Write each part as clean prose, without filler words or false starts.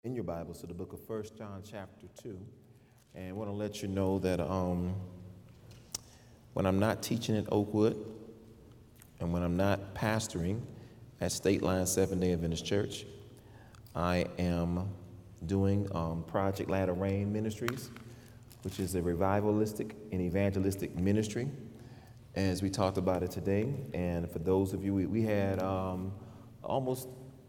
In your Bibles to the book of First John chapter 2. And I want to let you know that when I'm not teaching at Oakwood and when I'm not pastoring at State Line Seventh-day Adventist Church, I am doing Project Latter Rain Ministries, which is a revivalistic and evangelistic ministry, as we talked about it today. And for those of you, we had almost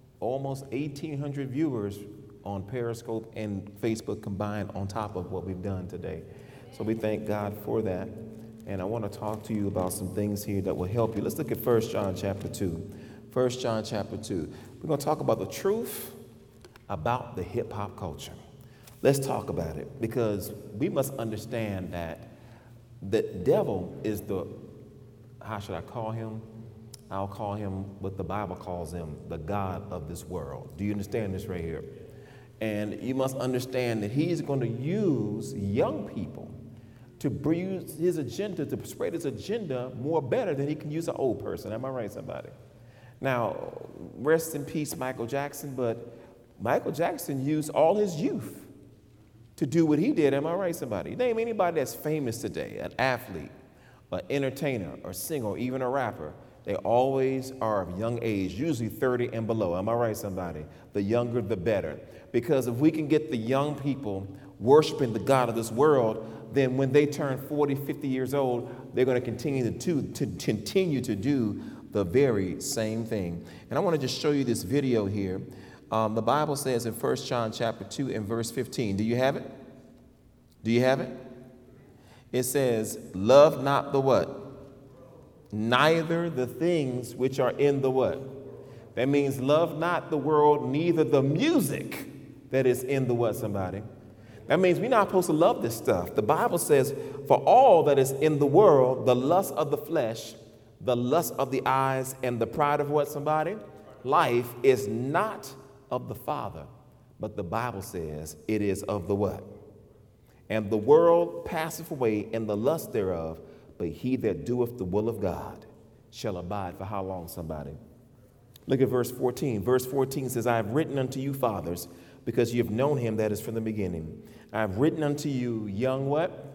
1,800 viewers on Periscope and Facebook combined on top of what we've done today. So we thank God for that. And I want to talk to you about some things here that will help you. Let's look at 1 John chapter 2. 1 John chapter 2. We're going to talk about the truth about the hip-hop culture. Let's talk about it, because we must understand that the devil is how should I call him? I'll call him what the Bible calls him, the God of this world. Do you understand this right here? And you must understand that he's going to use young people to use his agenda, to spread his agenda more better than he can use an old person. Am I right, somebody? Now, rest in peace, Michael Jackson, but Michael Jackson used all his youth to do what he did. Am I right, somebody? Name anybody that's famous today, an athlete, an entertainer, or singer, or even a rapper. They always are of young age, usually 30 and below. Am I right, somebody? The younger, the better. Because if we can get the young people worshiping the God of this world, then when they turn 40, 50 years old, they're going to continue to do the very same thing. And I want to just show you this video here. The Bible says in 1 John chapter 2 and verse 15. Do you have it? Do you have it? It says, love not the what? Neither the things which are in the what? That means love not the world, neither the music that is in the what, somebody? That means we're not supposed to love this stuff. The Bible says, for all that is in the world, the lust of the flesh, the lust of the eyes, and the pride of what, somebody? Life is not of the Father, but the Bible says it is of the what? And the world passeth away, and the lust thereof, but he that doeth the will of God shall abide for how long, somebody? Look at verse 14. Verse 14 says, I have written unto you, fathers, because you have known him that is from the beginning. I have written unto you, young what?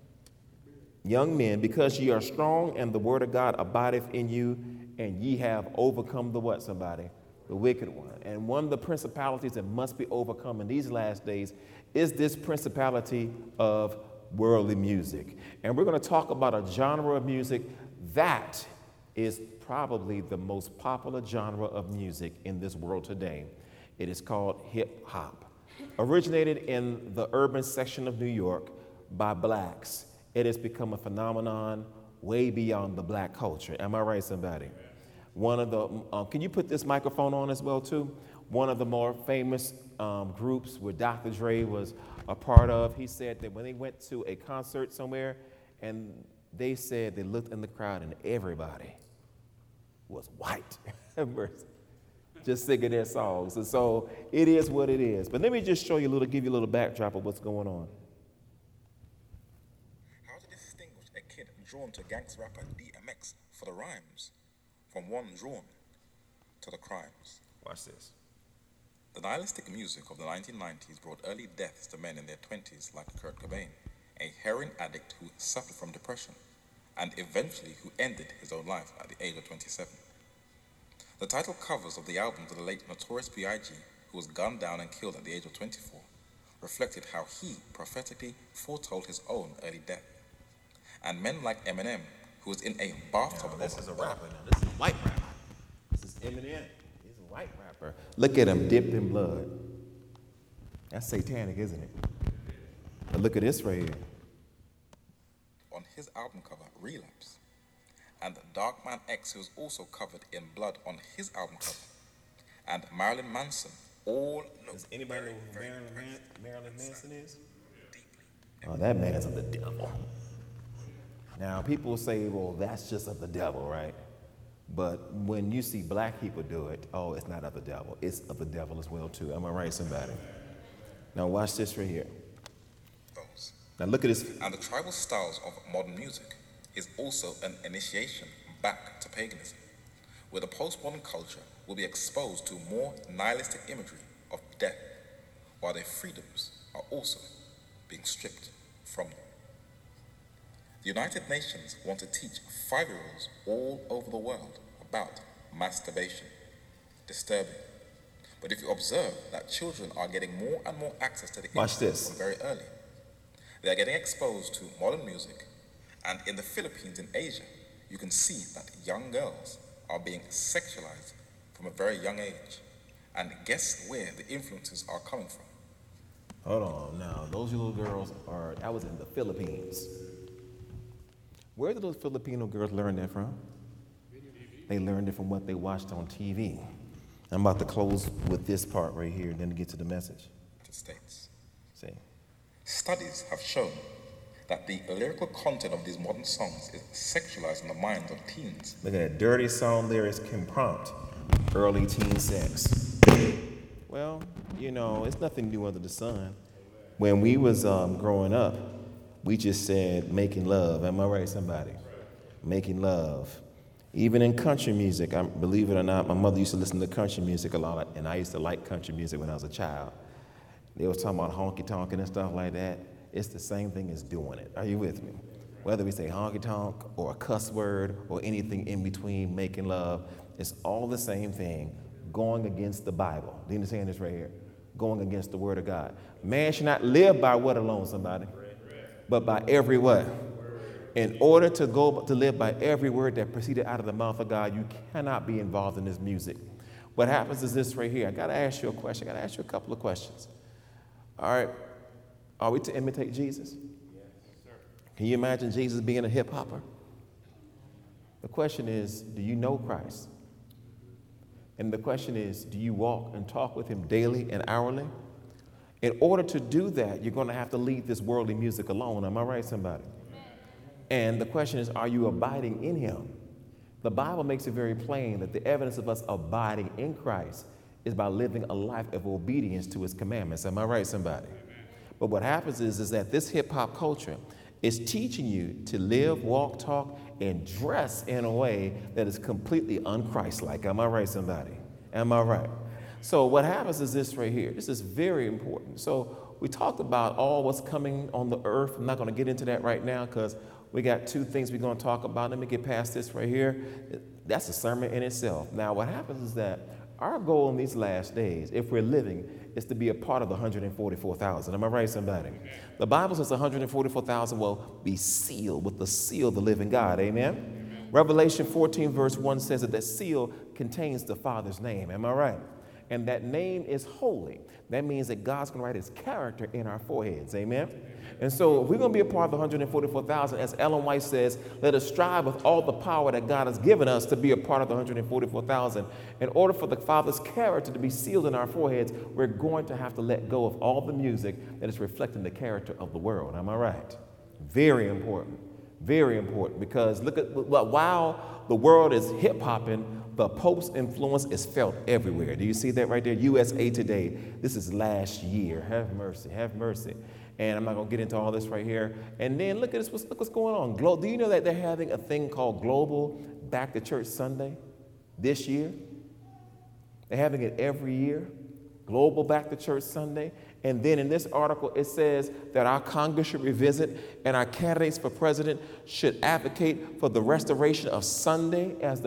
Young men, because ye are strong, and the word of God abideth in you, and ye have overcome the what, somebody? The wicked one. And one of the principalities that must be overcome in these last days is this principality of worldly music. And we're going to talk about a genre of music that is probably the most popular genre of music in this world today. It is called hip hop. Originated in the urban section of New York by blacks, it has become a phenomenon way beyond the black culture. Am I right, somebody? One of the, can you put this microphone on as well, too? One of the more famous groups where Dr. Dre was a part of, he said that when they went to a concert somewhere, and they said they looked in the crowd and everybody was white. Just singing their songs. And so it is what it is. But let me just show you give you a little backdrop of what's going on. How to distinguish a kid drawn to gangster rapper DMX for the rhymes from one drawn to the crimes? Watch this. The nihilistic music of the 1990s brought early deaths to men in their 20s like Kurt Cobain, a heroin addict who suffered from depression and eventually who ended his own life at the age of 27. The title covers of the albums of the late Notorious B.I.G., who was gunned down and killed at the age of 24, reflected how he prophetically foretold his own early death. And men like Eminem, who was in a bathtub. Now, this is a rapper now. This is a white rapper. This is Eminem. He's a white rapper. Look at him dipped in blood. That's satanic, isn't it? But look at this right here. On his album cover, Relapse. And Darkman X, who was also covered in blood on his album cover. And Marilyn Manson, all look. Does anybody know who Marilyn Manson is? Oh, that man is of the devil. Now, people say, well, that's just of the devil, right? But when you see black people do it, oh, it's not of the devil. It's of the devil as well, too. Am I right, somebody? Now, watch this right here. Those. Now, look at this. And the tribal styles of modern music is also an initiation back to paganism, where the postmodern culture will be exposed to more nihilistic imagery of death, while their freedoms are also being stripped from them. The United Nations want to teach 5-year-olds all over the world about masturbation. Disturbing. But if you observe that children are getting more and more access to the internet from very early, they are getting exposed to modern music, and in the Philippines, in Asia, you can see that young girls are being sexualized from a very young age. And guess where the influences are coming from? Hold on now, those little girls that was in the Philippines. Where did those Filipino girls learn that from? They learned it from what they watched on TV. I'm about to close with this part right here, then to get to the message. States. See. Studies have shown that the lyrical content of these modern songs is sexualizing the minds of teens. Look at that dirty song lyrics can prompt early teen sex. Well, it's nothing new under the sun. When we was growing up, we just said making love. Am I right, somebody? Making love. Even in country music, believe it or not, my mother used to listen to country music a lot, and I used to like country music when I was a child. They was talking about honky-tonk and stuff like that. It's the same thing as doing it. Are you with me? Whether we say honky-tonk or a cuss word or anything in between, making love, it's all the same thing, going against the Bible. Do you understand this right here? Going against the word of God. Man should not live by what alone, somebody? But by every what? In order to live by every word that proceeded out of the mouth of God, you cannot be involved in this music. What happens is this right here. I got to ask you a question. I got to ask you a couple of questions. All right. Are we to imitate Jesus? Yes, sir. Can you imagine Jesus being a hip hopper? The question is, do you know Christ? And the question is, do you walk and talk with him daily and hourly? In order to do that, you're going to have to leave this worldly music alone. Am I right, somebody? And the question is, are you abiding in him? The Bible makes it very plain that the evidence of us abiding in Christ is by living a life of obedience to his commandments. Am I right, somebody? But what happens is that this hip-hop culture is teaching you to live, walk, talk, and dress in a way that is completely un-Christ-like. Am I right, somebody? Am I right? So what happens is this right here. This is very important. So we talked about all what's coming on the earth. I'm not going to get into that right now because we got two things we're going to talk about. Let me get past this right here. That's a sermon in itself. Now, what happens is that our goal in these last days, if we're living, is to be a part of the 144,000. Am I right, somebody? The Bible says 144,000 will be sealed with the seal of the living God. Amen? Revelation 14, verse 1 says that seal contains the Father's name. Am I right? And that name is holy. That means that God's going to write his character in our foreheads. Amen? And so if we're going to be a part of the 144,000, as Ellen White says, let us strive with all the power that God has given us to be a part of the 144,000. In order for the Father's character to be sealed in our foreheads, we're going to have to let go of all the music that is reflecting the character of the world. Am I right? Very important. Very important. Because look at, while the world is hip-hopping, the Pope's influence is felt everywhere. Do you see that right there? USA Today. This is last year. Have mercy. Have mercy. And I'm not going to get into all this right here. And then look at this. Look what's going on. Do you know that they're having a thing called Global Back to Church Sunday this year? They're having it every year. Global Back to Church Sunday. And then in this article, it says that our Congress should revisit and our candidates for president should advocate for the restoration of Sunday as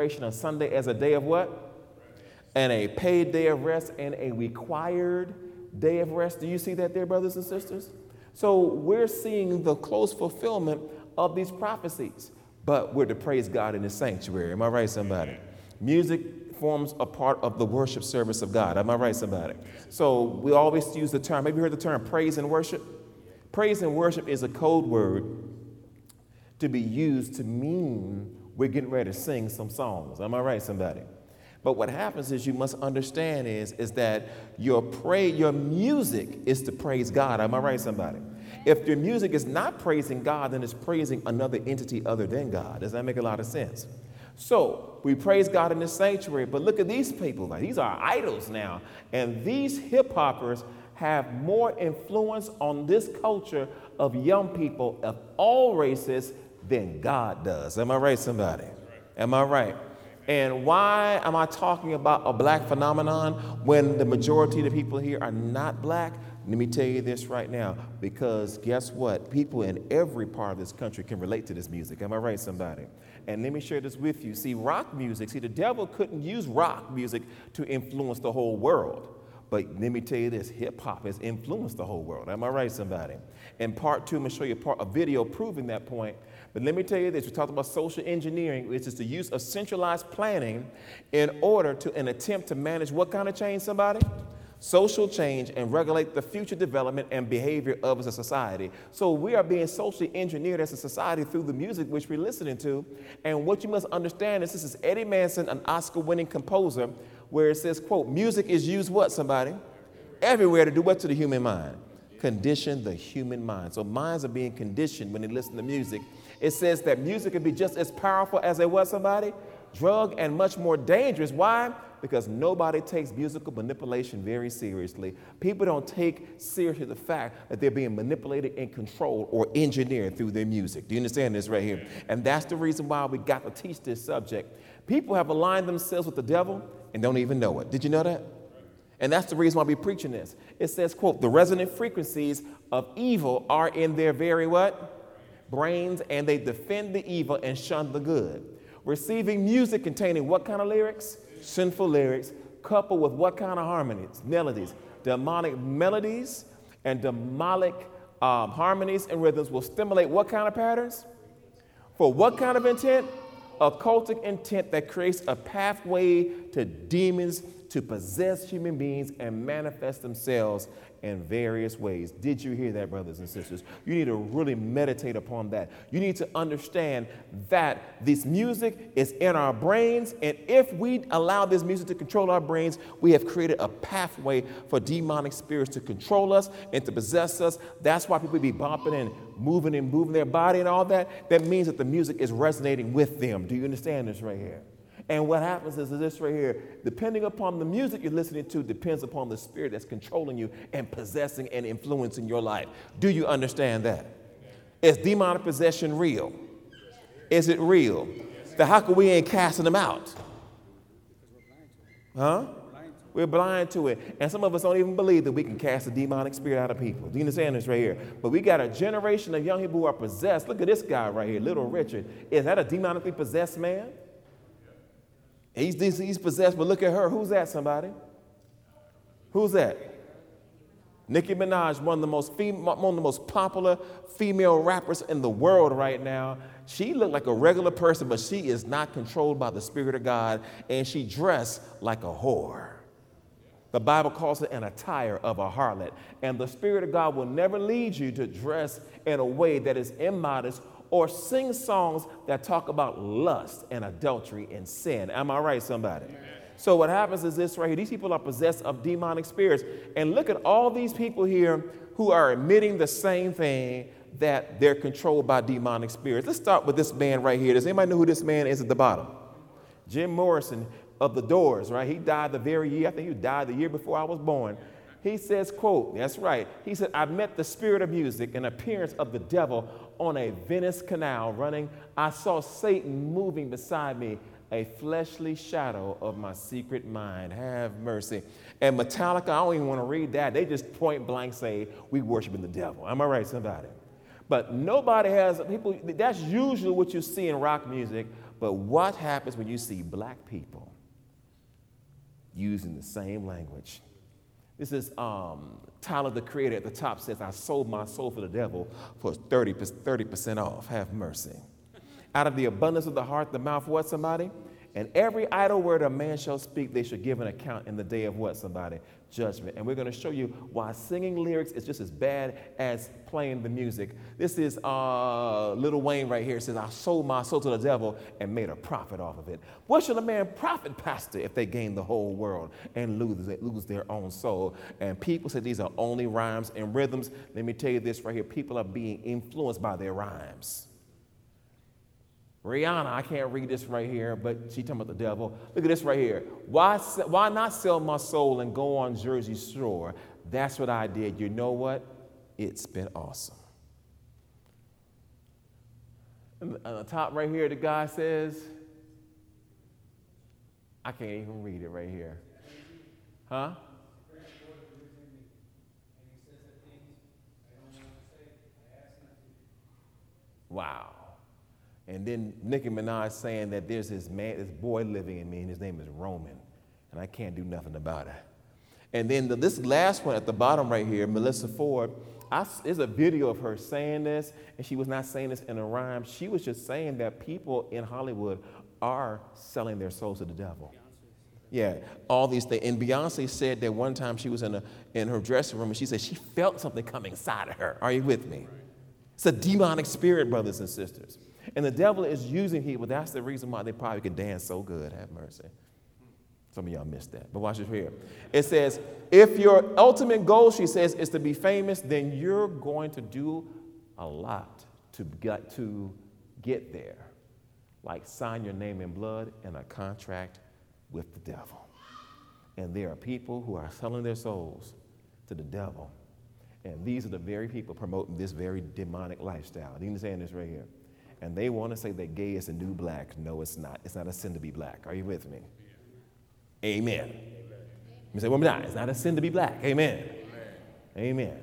a day of what? And a paid day of rest and a required day of rest. Do you see that there, brothers and sisters? So we're seeing the close fulfillment of these prophecies, but we're to praise God in his sanctuary. Am I right, somebody? Music forms a part of the worship service of God. Am I right, somebody? So we always use the term, maybe you heard the term praise and worship? Praise and worship is a code word to be used to mean we're getting ready to sing some songs. Am I right, somebody? But what happens is you must understand is that your music is to praise God. Am I right, somebody? If your music is not praising God, then it's praising another entity other than God. Does that make a lot of sense? So we praise God in this sanctuary, but look at these people. Like, these are idols now. And these hip-hoppers have more influence on this culture of young people of all races than God does. Am I right, somebody? Am I right? And why am I talking about a black phenomenon when the majority of the people here are not black? Let me tell you this right now, because guess what? People in every part of this country can relate to this music. Am I right, somebody? And let me share this with you. See, rock music, the devil couldn't use rock music to influence the whole world. But let me tell you this, hip hop has influenced the whole world. Am I right, somebody? In part two, I'm gonna show you a video proving that point. But let me tell you this, we talked about social engineering, which is the use of centralized planning in order to an attempt to manage what kind of change, somebody? Social change and regulate the future development and behavior of as a society. So we are being socially engineered as a society through the music which we're listening to. And what you must understand is this is Eddie Manson, an Oscar-winning composer, where it says, quote, music is used what, somebody? Everywhere to do what to the human mind? Condition the human mind. So minds are being conditioned when they listen to music. It says that music can be just as powerful as it was, somebody? Drug and much more dangerous. Why? Because nobody takes musical manipulation very seriously. People don't take seriously the fact that they're being manipulated and controlled or engineered through their music. Do you understand this right here? And that's the reason why we got to teach this subject. People have aligned themselves with the devil and don't even know it. Did you know that? And that's the reason why we're preaching this. It says, quote, the resonant frequencies of evil are in their very what? Brains, and they defend the evil and shun the good. Receiving music containing what kind of lyrics? Sinful lyrics, coupled with what kind of harmonies? Melodies. Demonic melodies and demonic harmonies and rhythms will stimulate what kind of patterns? For what kind of intent? Occultic intent that creates a pathway to demons to possess human beings and manifest themselves in various ways. Did you hear that, brothers and sisters? You need to really meditate upon that. You need to understand that this music is in our brains, and if we allow this music to control our brains, we have created a pathway for demonic spirits to control us and to possess us. That's why people be bumping and moving their body and all that. That means that the music is resonating with them. Do you understand this right here? And what happens is this right here, depending upon the music you're listening to, depends upon the spirit that's controlling you and possessing and influencing your life. Do you understand that? Is demonic possession real? Is it real? Then how come we ain't casting them out? Huh? We're blind to it. And some of us don't even believe that we can cast a demonic spirit out of people. Do you understand this right here? But we got a generation of young people who are possessed. Look at this guy right here, Little Richard. Is that a demonically possessed man? He's possessed, but look at her. Who's that, somebody? Who's that? Nicki Minaj, one of the most popular female rappers in the world right now. She looked like a regular person, but she is not controlled by the Spirit of God, and she dressed like a whore. The Bible calls it an attire of a harlot, and the Spirit of God will never lead you to dress in a way that is immodest or sing songs that talk about lust and adultery and sin. Am I right, somebody? Amen. So what happens is this right here. These people are possessed of demonic spirits. And look at all these people here who are admitting the same thing, that they're controlled by demonic spirits. Let's start with this man right here. Does anybody know who this man is at the bottom? Jim Morrison of The Doors, right? He died the very year. I think he died the year before I was born. He says, quote, that's right. He said, I met the spirit of music, an appearance of the devil on a Venice canal running. I saw Satan moving beside me, a fleshly shadow of my secret mind. Have mercy. And Metallica, I don't even want to read that. They just point blank say, we worshiping the devil. Am I right, somebody? But nobody has, people, that's usually what you see in rock music. But what happens when you see black people using the same language? This is Tyler, the Creator, at the top says, I sold my soul for the devil for 30% off. Have mercy. Out of the abundance of the heart, the mouth, what, somebody? And every idle word a man shall speak, they shall give an account in the day of what, somebody? Judgment. And we're going to show you why singing lyrics is just as bad as playing the music. This is Lil Wayne right here. It says, I sold my soul to the devil and made a profit off of it. What should a man profit, pastor, if they gain the whole world and lose their own soul? And people say these are only rhymes and rhythms. Let me tell you this right here. People are being influenced by their rhymes. Rihanna, I can't read this right here, but she's talking about the devil. Look at this right here. Why not sell my soul and go on Jersey Shore? That's what I did. You know what? It's been awesome. And on the top right here, the guy says, I can't even read it right here. Huh? Wow. And then Nicki Minaj saying that there's this boy living in me, and his name is Roman, and I can't do nothing about it. And then this last one at the bottom right here, Melissa Ford, there's a video of her saying this, and she was not saying this in a rhyme. She was just saying that people in Hollywood are selling their souls to the devil. Yeah, all these things. And Beyonce said that one time she was in her dressing room, and she said she felt something coming inside of her. Are you with me? It's a demonic spirit, brothers and sisters. And the devil is using people. That's the reason why they probably can dance so good. Have mercy. Some of y'all missed that. But watch this here. It says, if your ultimate goal, she says, is to be famous, then you're going to do a lot to get there. Like sign your name in blood and a contract with the devil. And there are people who are selling their souls to the devil. And these are the very people promoting this very demonic lifestyle. Do you understand this right here? And they want to say that gay is the new black. No, it's not. It's not a sin to be black. Are you with me? Amen. You say, well, not. It's not a sin to be black. Amen. Amen.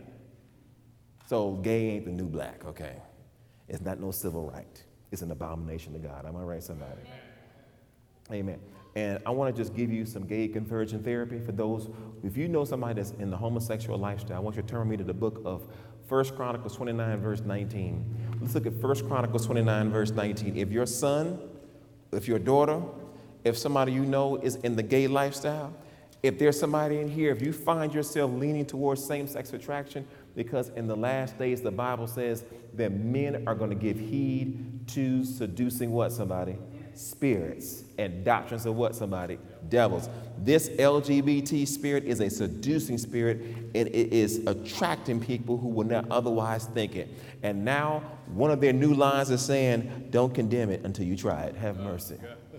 So gay ain't the new black, okay? It's not no civil right. It's an abomination to God. Am I right, somebody? Amen. And I want to just give you some gay conversion therapy for those. If you know somebody that's in the homosexual lifestyle, I want you to turn me to the book of 1 Chronicles 29, verse 19. Let's look at 1 Chronicles 29, verse 19. If your son, if your daughter, if somebody you know is in the gay lifestyle, if there's somebody in here, if you find yourself leaning towards same-sex attraction, because in the last days the Bible says that men are going to give heed to seducing what, somebody? Spirits and doctrines of what, somebody? Devils. This LGBT spirit is a seducing spirit, and it is attracting people who would not otherwise think it. And now one of their new lines is saying, don't condemn it until you try it. Have mercy.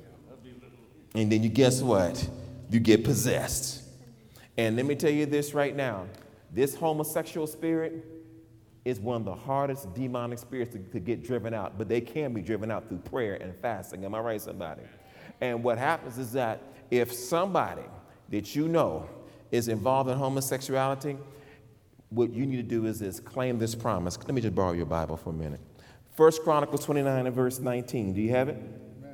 And then you guess what? You get possessed. And let me tell you this right now. This homosexual spirit is one of the hardest demonic spirits to get driven out, but they can be driven out through prayer and fasting. Am I right, somebody? And what happens is that if somebody that you know is involved in homosexuality, what you need to do is claim this promise. Let me just borrow your Bible for a minute. 1 Chronicles 29 and verse 19. Do you have it?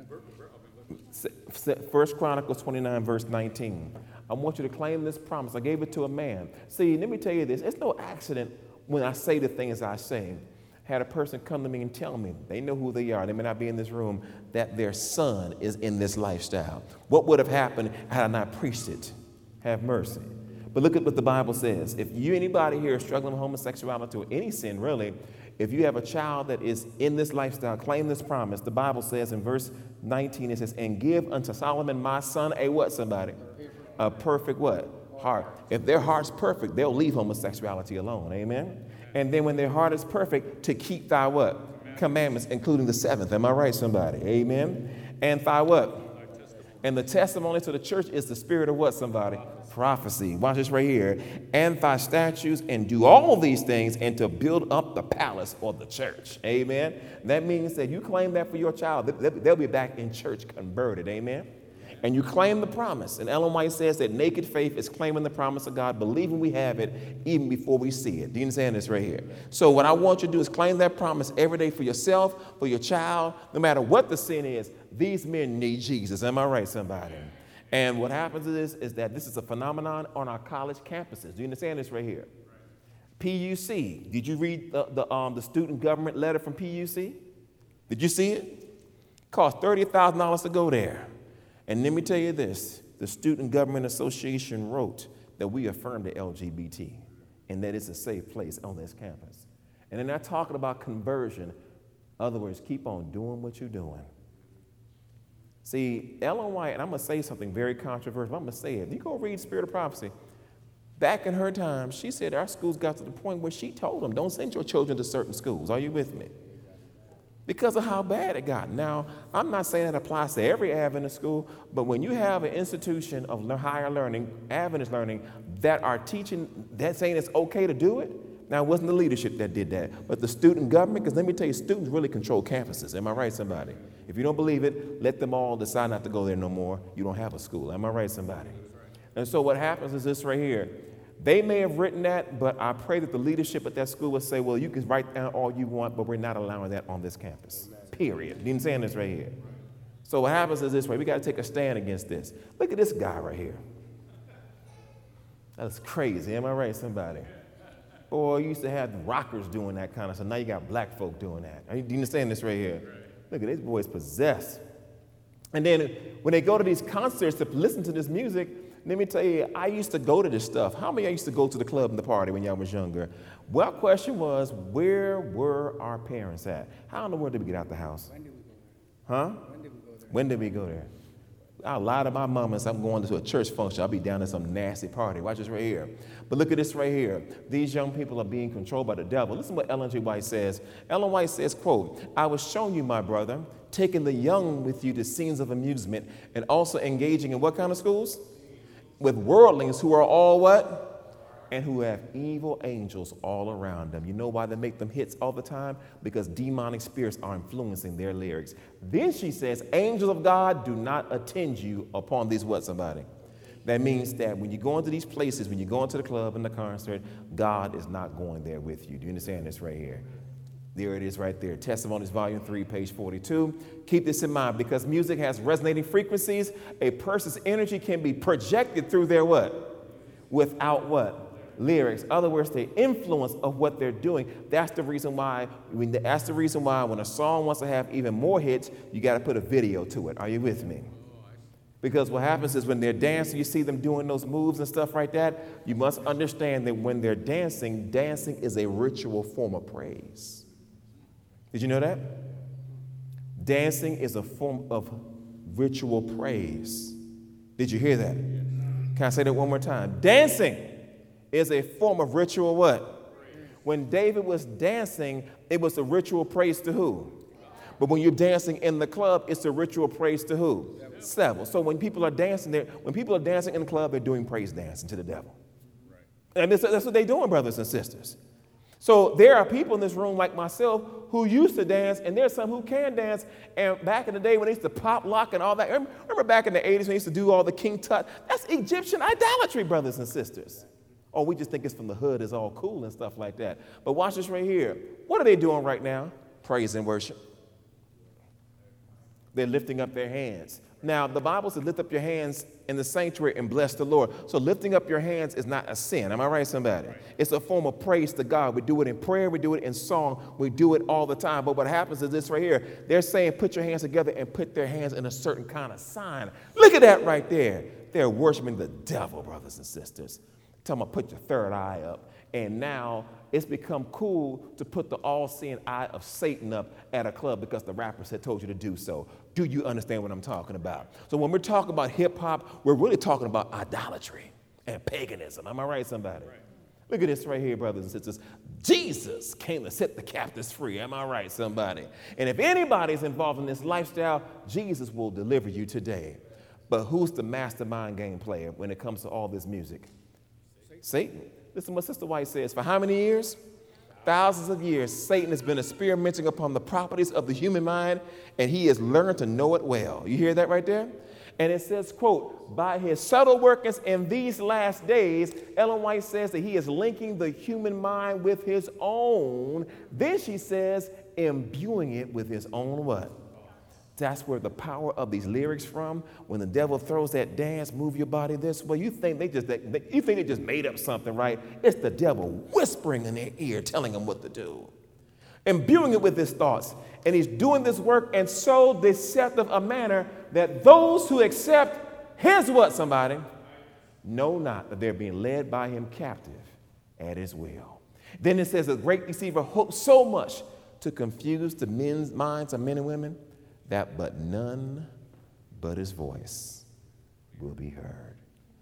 1 Chronicles 29, verse 19. I want you to claim this promise. I gave it to a man. See, let me tell you this. It's no accident when I say the things I say. Had a person come to me and tell me, they know who they are, they may not be in this room, that their son is in this lifestyle. What would have happened had I not preached it? Have mercy. But look at what the Bible says. If anybody here is struggling with homosexuality or any sin, really, if you have a child that is in this lifestyle, claim this promise. The Bible says in verse 19, it says, and give unto Solomon my son a what, somebody? A perfect what? Heart. If their heart's perfect, they'll leave homosexuality alone. Amen? And then when their heart is perfect, to keep thy what? Commandments, including the seventh. Am I right, somebody? Amen? And thy what? And the testimony to the church is the spirit of what, somebody? Prophecy. Watch this right here. And thy statutes, and do all these things, and to build up the palace or the church. Amen? That means that you claim that for your child, they'll be back in church converted. Amen? And you claim the promise. And Ellen White says that naked faith is claiming the promise of God, believing we have it even before we see it. Do you understand this right here? So what I want you to do is claim that promise every day for yourself, for your child, no matter what the sin is. These men need Jesus. Am I right, somebody? And what happens is that this is a phenomenon on our college campuses. Do you understand this right here? PUC. Did you read the student government letter from PUC? Did you see it? Cost $30,000 to go there. And let me tell you this, the Student Government Association wrote that we affirm the LGBT and that it's a safe place on this campus. And they're not talking about conversion. In other words, keep on doing what you're doing. See, Ellen White, and I'm going to say something very controversial, I'm going to say it. You go read Spirit of Prophecy. Back in her time, she said our schools got to the point where she told them, don't send your children to certain schools. Are you with me? Because of how bad it got. Now, I'm not saying that applies to every Adventist school, but when you have an institution of higher learning, Adventist learning, that are teaching, that saying it's okay to do it, Now, it wasn't the leadership that did that, but the student government, because let me tell you, students really control campuses. Am I right, somebody? If you don't believe it, let them all decide not to go there no more. You don't have a school. Am I right, somebody? And so what happens is this right here. They may have written that, but I pray that the leadership at that school would say, well, you can write down all you want, but we're not allowing that on this campus, period. You understand this right here? So what happens is this way. We got to take a stand against this. Look at this guy right here. That's crazy. Am I right, somebody? Boy, you used to have rockers doing that kind of stuff. Now you got black folk doing that. Do you understand this right here? Look at these boys possessed. And then when they go to these concerts to listen to this music, let me tell you, I used to go to this stuff. How many of you used to go to the club and the party when y'all was younger? Well, question was, where were our parents at? How in the world did we get out the house? When did we go there? Huh? When did we go there? When did we go there? I lie to my mama and say I'm going to a church function. I'll be down at some nasty party. Watch this right here. But look at this right here. These young people are being controlled by the devil. Listen to what Ellen G. White says. Ellen White says, quote, I was showing you, my brother, taking the young with you to scenes of amusement and also engaging in what kind of schools? With worldlings who are all what? And who have evil angels all around them. You know why they make them hits all the time? Because demonic spirits are influencing their lyrics. Then she says, angels of God do not attend you upon these what, somebody? That means that when you go into these places, when you go into the club and the concert, God is not going there with you. Do you understand this right here? There it is right there. Testimonies, Volume 3, page 42. Keep this in mind, because music has resonating frequencies. A person's energy can be projected through their what? Without what? Lyrics. In other words, the influence of what they're doing. That's the reason why when a song wants to have even more hits, you got to put a video to it. Are you with me? Because what happens is when they're dancing, you see them doing those moves and stuff like that. You must understand that when they're dancing, dancing is a ritual form of praise. Did you know that? Dancing is a form of ritual praise. Did you hear that? Can I say that one more time? Dancing is a form of ritual what? When David was dancing, it was a ritual praise to who? But when you're dancing in the club, it's a ritual praise to who? Devil. So when people are dancing there, when people are dancing in the club, they're doing praise dancing to the devil. And that's what they're doing, brothers and sisters. So there are people in this room like myself who used to dance, and there's some who can dance. And back in the day when they used to pop lock and all that, remember back in the 80s when they used to do all the King Tut? That's Egyptian idolatry, brothers and sisters. Oh, we just think it's from the hood, it's all cool and stuff like that. But watch this right here. What are they doing right now? Praise and worship. They're lifting up their hands. Now, the Bible says lift up your hands in the sanctuary and bless the Lord. So lifting up your hands is not a sin. Am I right, somebody? It's a form of praise to God. We do it in prayer. We do it in song. We do it all the time. But what happens is this right here. They're saying put your hands together and put their hands in a certain kind of sign. Look at that right there. They're worshiping the devil, brothers and sisters. Tell them, put your third eye up. And now it's become cool to put the all-seeing eye of Satan up at a club because the rappers had told you to do so. Do you understand what I'm talking about? So when we're talking about hip-hop, we're really talking about idolatry and paganism. Am I right, somebody? Right. Look at this right here, brothers and sisters. Jesus came to set the captives free. Am I right, somebody? And if anybody's involved in this lifestyle, Jesus will deliver you today. But who's the mastermind game player when it comes to all this music? Satan. Listen to what Sister White says. For how many years? Thousands of years, Satan has been experimenting upon the properties of the human mind, and he has learned to know it well. You hear that right there? And it says, quote, by his subtle workings in these last days, Ellen White says that he is linking the human mind with his own. Then she says, imbuing it with his own what? That's where the power of these lyrics from. When the devil throws that dance, move your body this way, you think they just made up something, right? It's the devil whispering in their ear, telling them what to do, imbuing it with his thoughts. And he's doing this work in so deceptive a manner that those who accept his what, somebody, know not that they're being led by him captive at his will. Then it says, a great deceiver hopes so much to confuse the men's minds of men and women that but none but his voice will be heard.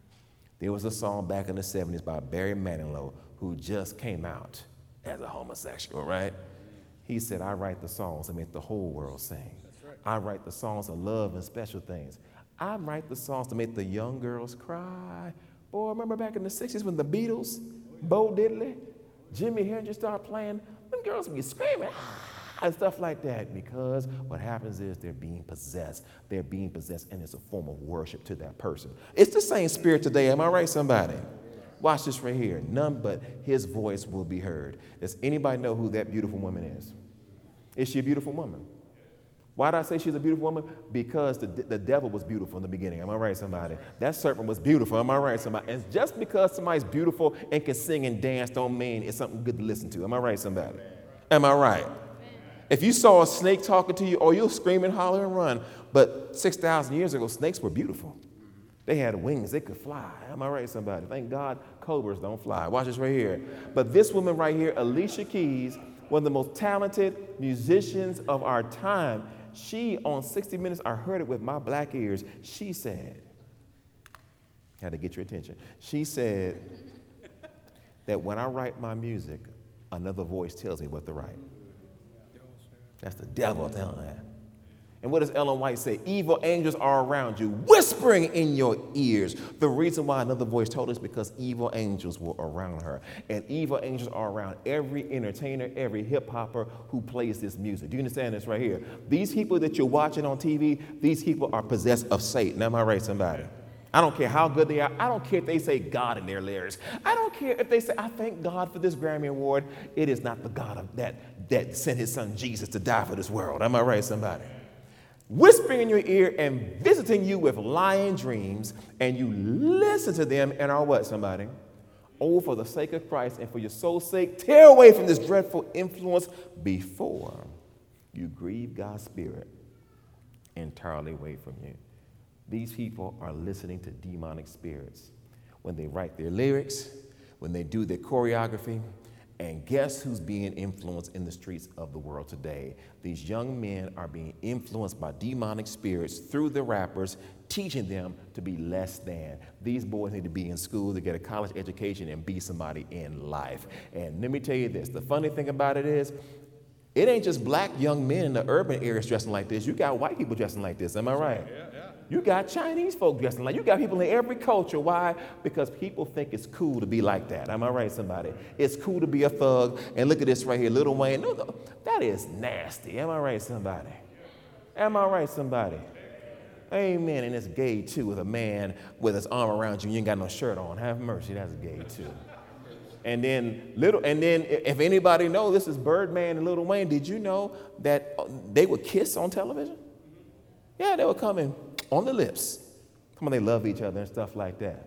There was a song back in the 70s by Barry Manilow, who just came out as a homosexual, right? He said, I write the songs that make the whole world sing. Right. I write the songs of love and special things. I write the songs to make the young girls cry. Boy, remember back in the 60s when the Beatles, Bo Diddley, Jimi Hendrix start playing, them girls be screaming, and stuff like that, because what happens is they're being possessed. They're being possessed, and it's a form of worship to that person. It's the same spirit today. Am I right, somebody? Watch this right here. None but his voice will be heard. Does anybody know who that beautiful woman is? Is she a beautiful woman? Why did I say she's a beautiful woman? Because the devil was beautiful in the beginning. Am I right, somebody? That serpent was beautiful. Am I right, somebody? And just because somebody's beautiful and can sing and dance don't mean it's something good to listen to. Am I right, somebody? Am I right? If you saw a snake talking to you, oh, you'll scream and holler and run. But 6,000 years ago, snakes were beautiful. They had wings. They could fly. Am I right, somebody? Thank God cobras don't fly. Watch this right here. But this woman right here, Alicia Keys, one of the most talented musicians of our time, she, on 60 Minutes, I heard it with my black ears, she said, had to get your attention, she said that when I write my music, another voice tells me what to write. That's the devil telling that. And what does Ellen White say? Evil angels are around you, whispering in your ears. The reason why another voice told us because evil angels were around her. And evil angels are around every entertainer, every hip-hopper who plays this music. Do you understand this right here? These people that you're watching on TV, these people are possessed of Satan. Am I right, somebody? I don't care how good they are. I don't care if they say God in their lyrics. I don't care if they say, I thank God for this Grammy Award. It is not the God of that sent his son Jesus to die for this world. Am I right, somebody? Whispering in your ear and visiting you with lying dreams, and you listen to them and are what, somebody? Oh, for the sake of Christ and for your soul's sake, tear away from this dreadful influence before you grieve God's spirit entirely away from you. These people are listening to demonic spirits when they write their lyrics, when they do their choreography. And guess who's being influenced in the streets of the world today? These young men are being influenced by demonic spirits through the rappers, teaching them to be less than. These boys need to be in school to get a college education and be somebody in life. And let me tell you this, the funny thing about it is, it ain't just black young men in the urban areas dressing like this. You got white people dressing like this, am I right? Yeah. You got Chinese folk dressing like, you got people in every culture. Why? Because people think it's cool to be like that. Am I right, somebody? It's cool to be a thug. And look at this right here, Lil Wayne. No, that is nasty. Am I right, somebody? Am I right, somebody? Amen. And it's gay too, with a man with his arm around you and you ain't got no shirt on. Have mercy, that's gay too. And then if anybody knows, this is Birdman and Lil Wayne. Did you know that they would kiss on television? Yeah, they would come in on the lips. Come on, they love each other and stuff like that.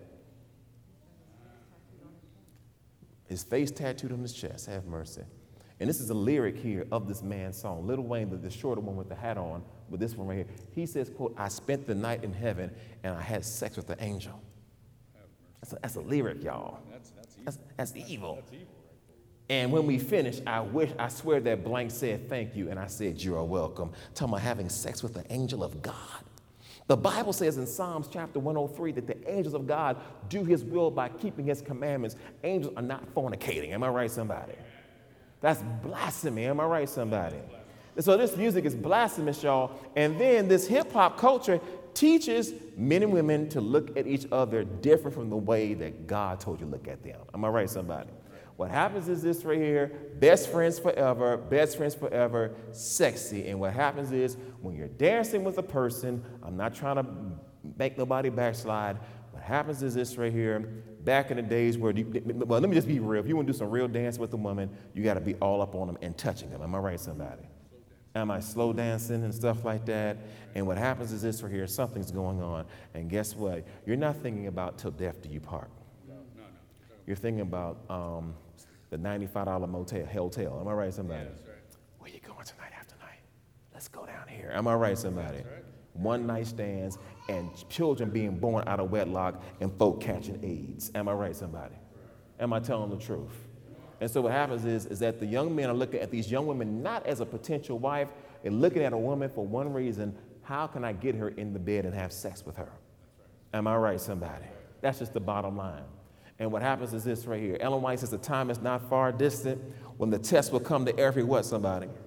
His face tattooed on his chest, have mercy. And this is a lyric here of this man's song. Lil Wayne, the shorter one with the hat on, with this one right here. He says, quote, I spent the night in heaven and I had sex with the angel. That's a lyric, y'all. That's evil. That's evil. And when we finish, I swear that blank said thank you, and I said you are welcome. Talking about having sex with the angel of God. The Bible says in Psalms chapter 103 that the angels of God do his will by keeping his commandments. Angels are not fornicating. Am I right, somebody? That's blasphemy. Am I right, somebody? And so this music is blasphemous, y'all. And then this hip-hop culture teaches men and women to look at each other different from the way that God told you to look at them. Am I right, somebody? What happens is this right here, best friends forever, sexy. And what happens is when you're dancing with a person, I'm not trying to make nobody backslide. What happens is this right here, back in the days where, well, let me just be real. If you want to do some real dance with a woman, you got to be all up on them and touching them. Am I right, somebody? Am I slow dancing and stuff like that? And what happens is this right here, something's going on. And guess what? You're not thinking about till death do you part. No. You're thinking about the $95 hotel. Am I right, somebody? Yeah, that's right. Where you going tonight after night? Let's go down here. Am I right, somebody? That's right. One night stands and children being born out of wedlock and folk catching AIDS. Am I right, somebody? Am I telling the truth? And so what happens is that the young men are looking at these young women not as a potential wife, and looking at a woman for one reason: how can I get her in the bed and have sex with her? Am I right, somebody? That's just the bottom line. And what happens is this right here. Ellen White says the time is not far distant when the test will come to every what, somebody?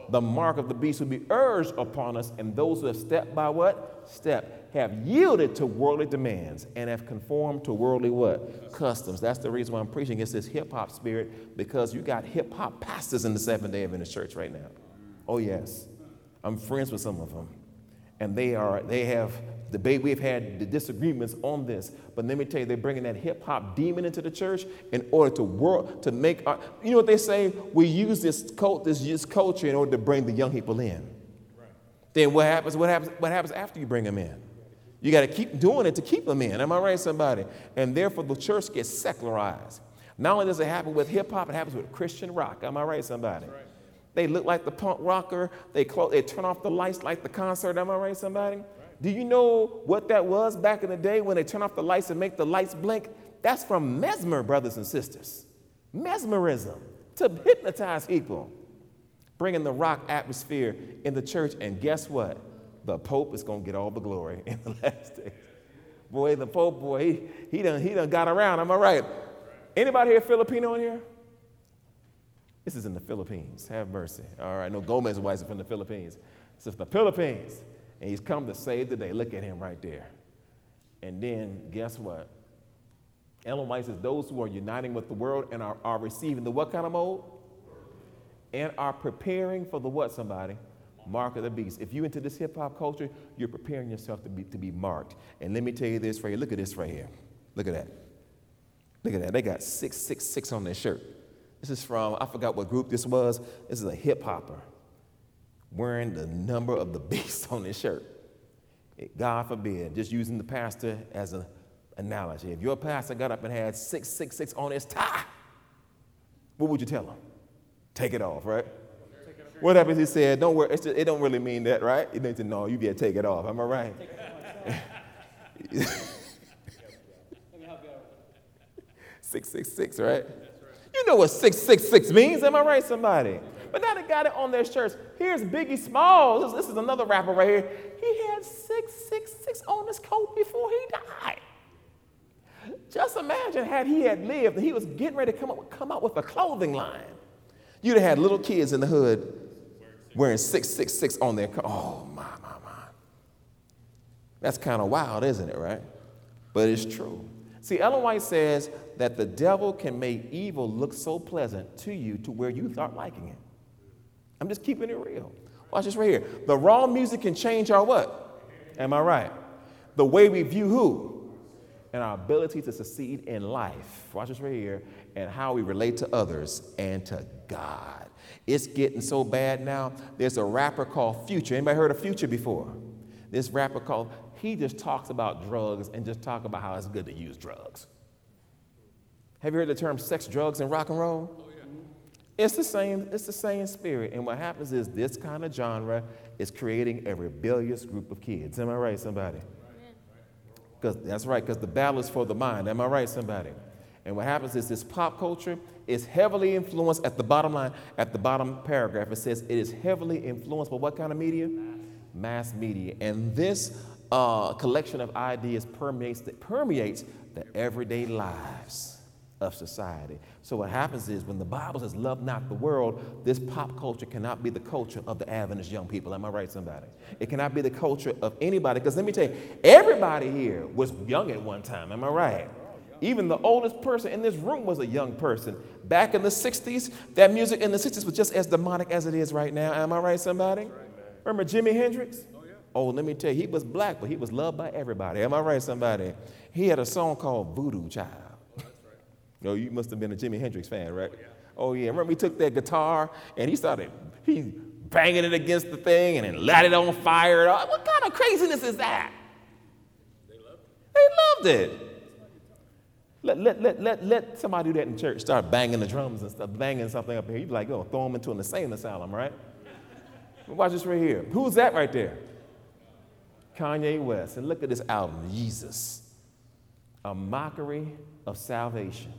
the mark of the beast will be urged upon us, and those who have stepped by what? Step, have yielded to worldly demands and have conformed to worldly what? Customs. That's the reason why I'm preaching against this hip-hop spirit, because you got hip-hop pastors in the Seventh-day Adventist Church right now. Oh, yes. I'm friends with some of them. And they have debate. We've had the disagreements on this, but let me tell you, they're bringing that hip hop demon into the church in order to make our, you know what they say? We use this culture in order to bring the young people in. Right. Then what happens? What happens after you bring them in? You got to keep doing it to keep them in. Am I right, somebody? And therefore, the church gets secularized. Not only does it happen with hip hop, it happens with Christian rock. Am I right, somebody? Right. They look like the punk rocker. They turn off the lights like the concert. Am I right, somebody? Right. Do you know what that was back in the day when they turn off the lights and make the lights blink? That's from mesmer, brothers and sisters. Mesmerism, to hypnotize people. Bringing the rock atmosphere in the church, and guess what? The Pope is going to get all the glory in the last days. Boy, the Pope, boy, he done got around. Am I right? Anybody here Filipino in here? This is in the Philippines. Have mercy. All right, no, Gomez wives are from the Philippines. This is the Philippines, and he's come to save the day. Look at him right there. And then guess what? Ellen White says those who are uniting with the world and are receiving the what kind of mode? And are preparing for the what, somebody? Mark of the beast. If you're into this hip-hop culture, you're preparing yourself to be marked. And let me tell you this right here. Look at this right here. Look at that. Look at that. They got 666 on their shirt. This is from, I forgot what group this was. This is a hip-hopper wearing the number of the beast on his shirt. God forbid, just using the pastor as an analogy. If your pastor got up and had 666 on his tie, what would you tell him? Take it off, right? What happens? He said, don't worry, it don't really mean that, right? You need to know, you better take it off. Am I right? 666, right? You know what 666 means, am I right, somebody? But now they got it on their shirts. Here's Biggie Smalls. This is another rapper right here. He had 666 on his coat before he died. Just imagine had he had lived and he was getting ready to come out with a clothing line. You'd have had little kids in the hood wearing 666 on their coat. Oh, my. That's kind of wild, isn't it, right? But it's true. See, Ellen White says that the devil can make evil look so pleasant to you to where you start liking it. I'm just keeping it real. Watch this right here. The raw music can change our what? Am I right? The way we view who? And our ability to succeed in life. Watch this right here. And how we relate to others and to God. It's getting so bad now. There's a rapper called Future. Anybody heard of Future before? This rapper he just talks about drugs and just talk about how it's good to use drugs. Have you heard the term sex, drugs, and rock and roll? Oh, yeah. It's the same spirit. And what happens is this kind of genre is creating a rebellious group of kids. Am I right, somebody? That's right, because the battle is for the mind. Am I right, somebody? And what happens is this pop culture is heavily influenced at the bottom line, at the bottom paragraph. It says it is heavily influenced by what kind of media? Mass media. And this collection of ideas permeates the everyday lives of society. So what happens is when the Bible says love not the world, this pop culture cannot be the culture of the Adventist young people. Am I right, somebody? It cannot be the culture of anybody, because let me tell you, everybody here was young at one time. Am I right? Even the oldest person in this room was a young person. Back in the 60s, that music in the 60s was just as demonic as it is right now. Am I right, somebody? Remember Jimi Hendrix? Oh, let me tell you, he was black, but he was loved by everybody. Am I right, somebody? He had a song called Voodoo Child. Oh, that's right. Oh, you must have been a Jimi Hendrix fan, right? Oh, yeah. Remember he took that guitar and he banging it against the thing and then light it on fire. What kind of craziness is that? They loved it. Let somebody do that in church. Start banging the drums and stuff, banging something up here. You'd be like, oh, throw them into an insane asylum, right? Watch this right here. Who's that right there? Kanye West. And look at this album, Jesus. A mockery of salvation.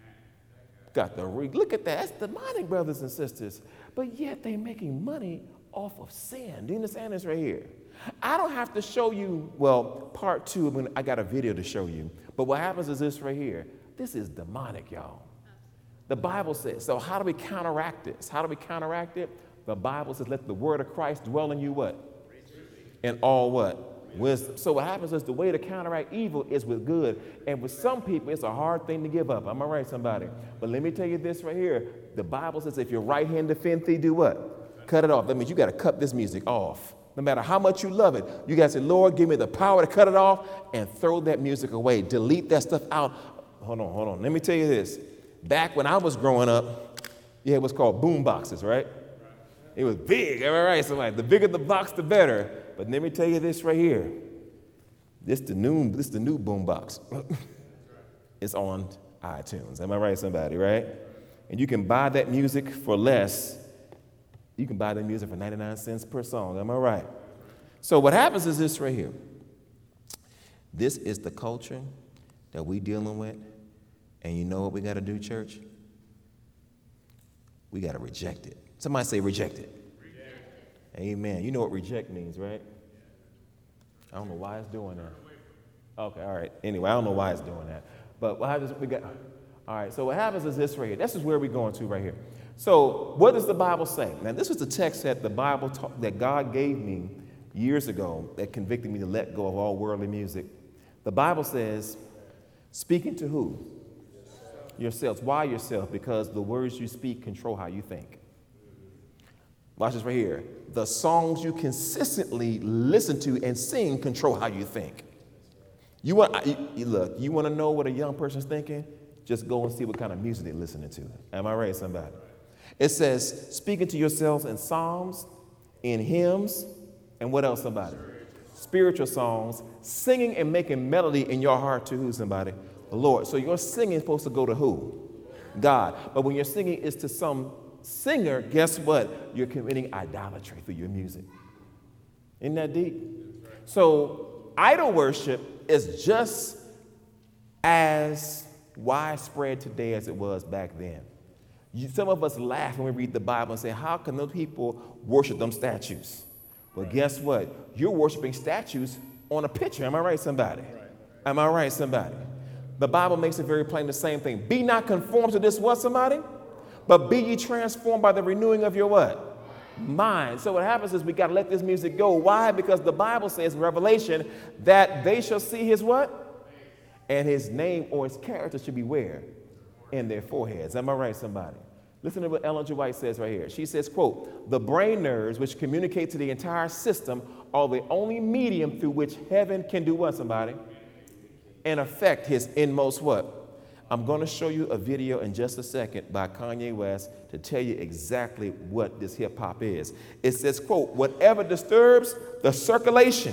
Look at that. That's demonic, brothers and sisters. But yet they're making money off of sin. Do you understand this right here? I don't have to show you, part two, I got a video to show you. But what happens is this right here. This is demonic, y'all. The Bible says, so how do we counteract this? How do we counteract it? The Bible says, let the word of Christ dwell in you what? In all what? Wisdom. So what happens is the way to counteract evil is with good. And with some people, it's a hard thing to give up. Am I right, somebody? But let me tell you this right here. The Bible says if your right hand offend thee, do what? Cut it off. That means you got to cut this music off. No matter how much you love it, you got to say, Lord, give me the power to cut it off and throw that music away. Delete that stuff out. Hold on. Let me tell you this. Back when I was growing up, you had what's called boom boxes, right? It was big. Am I right? So like, the bigger the box, the better. But let me tell you this right here. This the new boom box. It's on iTunes. Am I right, somebody, right? And you can buy that music for less. You can buy that music for 99 cents per song. Am I right? So what happens is this right here. This is the culture that we dealing with. And you know what we got to do, church? We got to reject it. Somebody say reject it. Amen. You know what reject means, right? I don't know why it's doing that. Okay, all right. Anyway, I don't know why it's doing that. But what happens, all right, so what happens is this right here. This is where we're going to right here. So what does the Bible say? Now, this was the text that the Bible that God gave me years ago that convicted me to let go of all worldly music. The Bible says, speaking to who? Yourselves. Why yourself? Because the words you speak control how you think. Watch this right here. The songs you consistently listen to and sing control how you think. You want to know what a young person's thinking? Just go and see what kind of music they're listening to. Am I right, somebody? It says, speaking to yourselves in psalms, in hymns, and what else, somebody? Spiritual songs, singing and making melody in your heart to who, somebody? The Lord. So your singing is supposed to go to who? God. But when your singing is to some singer, guess what? You're committing idolatry through your music. Isn't that deep? So idol worship is just as widespread today as it was back then. Some of us laugh when we read the Bible and say, how can those people worship them statues? Well, guess what? You're worshiping statues on a picture. Am I right, somebody? Am I right, somebody? The Bible makes it very plain, the same thing. Be not conformed to this what, somebody? But be ye transformed by the renewing of your what? Mind. So what happens is we got to let this music go. Why? Because the Bible says in Revelation that they shall see his what? And his name or his character should be where? In their foreheads. Am I right, somebody? Listen to what Ellen G. White says right here. She says, quote, the brain nerves which communicate to the entire system are the only medium through which heaven can do what, somebody? And affect his inmost what? I'm going to show you a video in just a second by Kanye West to tell you exactly what this hip hop is. It says, quote, whatever disturbs the circulation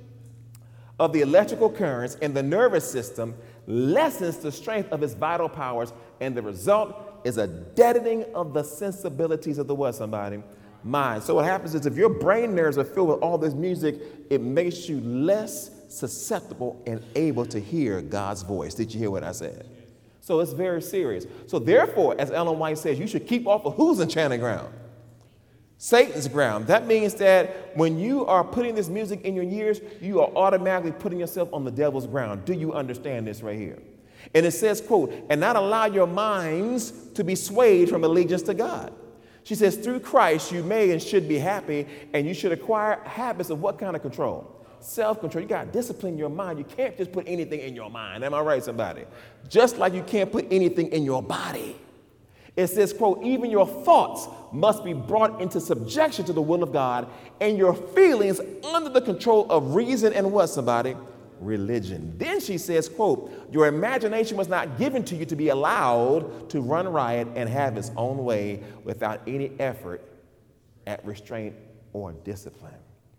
of the electrical currents in the nervous system lessens the strength of its vital powers, and the result is a deadening of the sensibilities of the what, somebody? Mind. So what happens is if your brain nerves are filled with all this music, it makes you less susceptible and able to hear God's voice. Did you hear what I said? So it's very serious. So therefore, as Ellen White says, you should keep off of whose enchanted ground? Satan's ground. That means that when you are putting this music in your ears, you are automatically putting yourself on the devil's ground. Do you understand this right here? And it says, quote, and not allow your minds to be swayed from allegiance to God. She says, through Christ, you may and should be happy, and you should acquire habits of what kind of control? Self-control. You got to discipline your mind. You can't just put anything in your mind. Am I right, somebody? Just like you can't put anything in your body. It says, quote, even your thoughts must be brought into subjection to the will of God, and your feelings under the control of reason and what, somebody? Religion. Then she says, quote, your imagination was not given to you to be allowed to run riot and have its own way without any effort at restraint or discipline.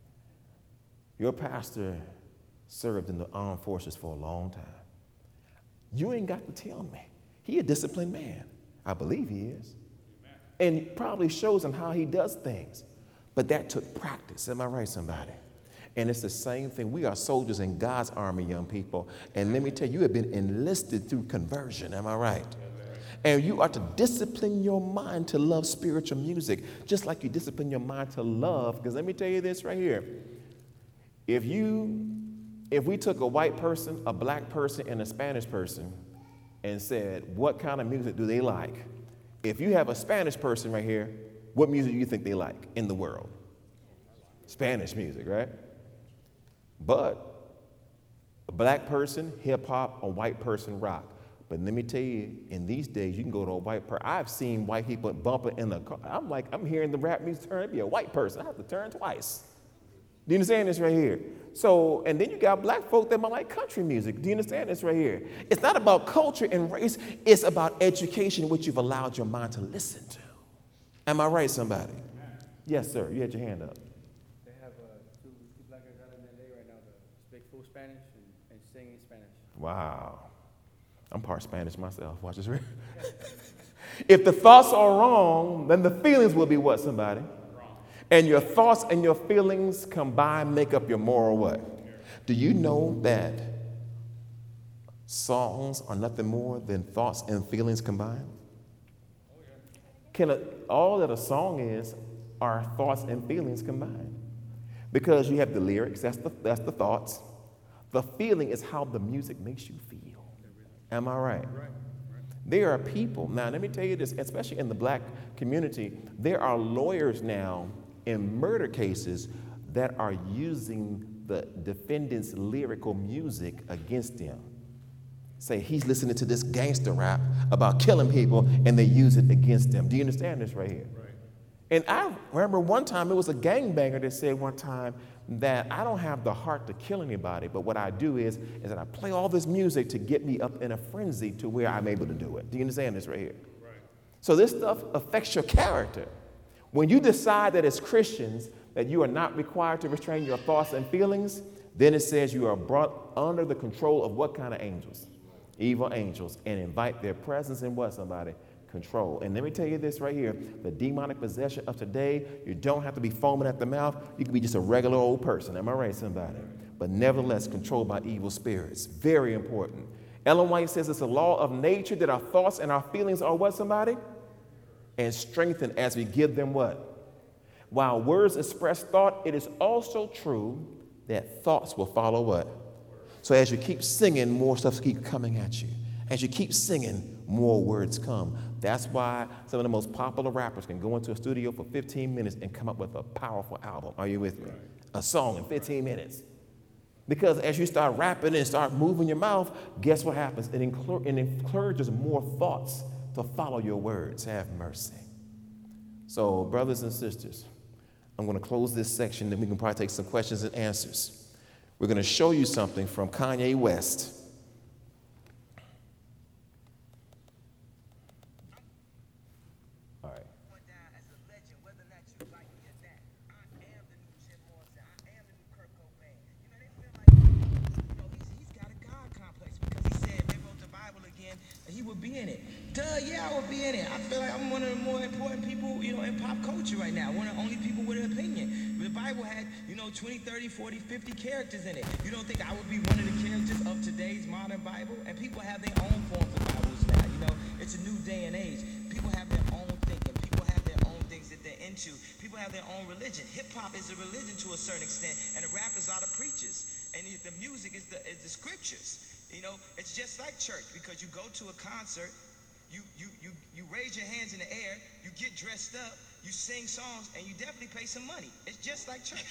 Your pastor served in the armed forces for a long time. You ain't got to tell me. He a disciplined man. I believe he is. And it probably shows him how he does things. But that took practice. Am I right, somebody? And it's the same thing. We are soldiers in God's army, young people. And let me tell you, you have been enlisted through conversion. Am I right? And you are to discipline your mind to love spiritual music, just like you discipline your mind to love. Because let me tell you this right here. If we took a white person, a black person, and a Spanish person and said, what kind of music do they like? If you have a Spanish person right here, What music do you think they like in the world? Spanish music, right? But a black person, hip hop, a white person, rock. But let me tell you, in these days, you can go to a white person. I've seen white people bumping in the car. I'm hearing the rap music turn. It'd be a white person. I have to turn twice. Do you understand this right here? So, and then you got black folk that might like country music. Do you understand this right here? It's not about culture and race. It's about education, which you've allowed your mind to listen to. Am I right, somebody? Yes, sir. You had your hand up. They have two black guys out in LA right now that speak full Spanish and sing in Spanish. Wow. I'm part Spanish myself. Watch this. If the thoughts are wrong, then the feelings will be what, somebody? Wrong. And your thoughts and your feelings combined make up your moral what? Do you know that songs are nothing more than thoughts and feelings combined? All that a song is are thoughts and feelings combined. Because you have the lyrics, that's the thoughts. The feeling is how the music makes you feel. Am I right? Right. There are people, now let me tell you this, especially in the black community, there are lawyers now in murder cases that are using the defendant's lyrical music against them. Say he's listening to this gangster rap about killing people and they use it against them. Do you understand this right here? Right. And I remember one time it was a gangbanger that said one time that I don't have the heart to kill anybody, but what I do is that I play all this music to get me up in a frenzy to where I'm able to do it. Do you understand this right here? Right. So this stuff affects your character. When you decide that as Christians that you are not required to restrain your thoughts and feelings, then it says you are brought under the control of what kind of angels? Evil angels, and invite their presence in what, somebody? Control. And let me tell you this right here, the demonic possession of today, you don't have to be foaming at the mouth. You can be just a regular old person. Am I right, somebody? But nevertheless, controlled by evil spirits. Very important. Ellen White says it's a law of nature that our thoughts and our feelings are what, somebody? And strengthened as we give them what? While words express thought, it is also true that thoughts will follow what? So as you keep singing, more stuff keeps coming at you. As you keep singing, more words come. That's why some of the most popular rappers can go into a studio for 15 minutes and come up with a powerful album. Are you with me? A song in 15 minutes. Because as you start rapping and start moving your mouth, guess what happens? It encourages more thoughts to follow your words. Have mercy. So, brothers and sisters, I'm going to close this section, then we can probably take some questions and answers. We're going to show you something from Kanye West. He would be in it. Yeah, I would be in it. I feel like I'm one of the more important people, in pop culture right now. One of the only people with an opinion. The Bible had, 20, 30, 40, 50 characters in it. You don't think I would be one of the characters of today's modern Bible? And people have their own forms of Bibles now, It's a new day and age. People have their own thinking. People have their own things that they're into. People have their own religion. Hip-hop is a religion to a certain extent, and the rappers are the preachers. And the music is the scriptures. It's just like church, because you go to a concert, you raise your hands in the air, you get dressed up, you sing songs, and you definitely pay some money. It's just like church.